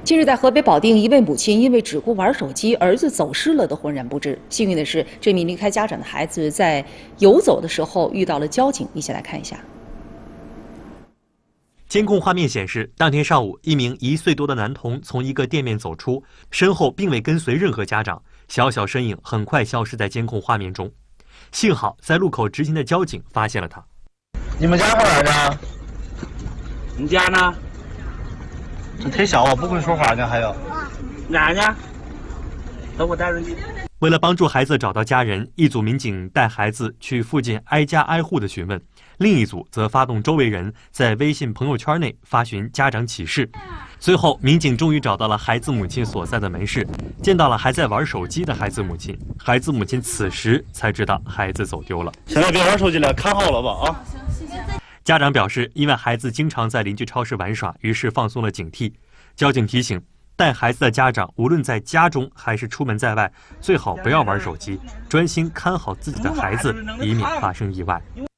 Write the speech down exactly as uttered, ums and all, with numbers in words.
近日，在河北保定，一位母亲因为只顾玩手机，儿子走失了都浑然不知。幸运的是，这名离开家长的孩子在游走的时候遇到了交警。一起来看一下。 监控画面显示，当天上午，一名一岁多的男童从一个店面走出，身后并未跟随任何家长，小小身影很快消失在监控画面中。幸好，在路口执勤的交警发现了他。 你们家过来的？ 你家呢？ 忒小了，不会说话呢，还有。 哪呢？等我带人去。 为了帮助孩子找到家人，一组民警带孩子去附近挨家挨户的询问，另一组则发动周围人在微信朋友圈内发寻家长启事。最后，民警终于找到了孩子母亲所在的门市，见到了还在玩手机的孩子母亲。孩子母亲此时才知道孩子走丢了。 现在别玩手机了，看好了吧啊！ 家长表示，因为孩子经常在邻居超市玩耍，于是放松了警惕。交警提醒，带孩子的家长无论在家中还是出门在外，最好不要玩手机，专心看好自己的孩子，以免发生意外。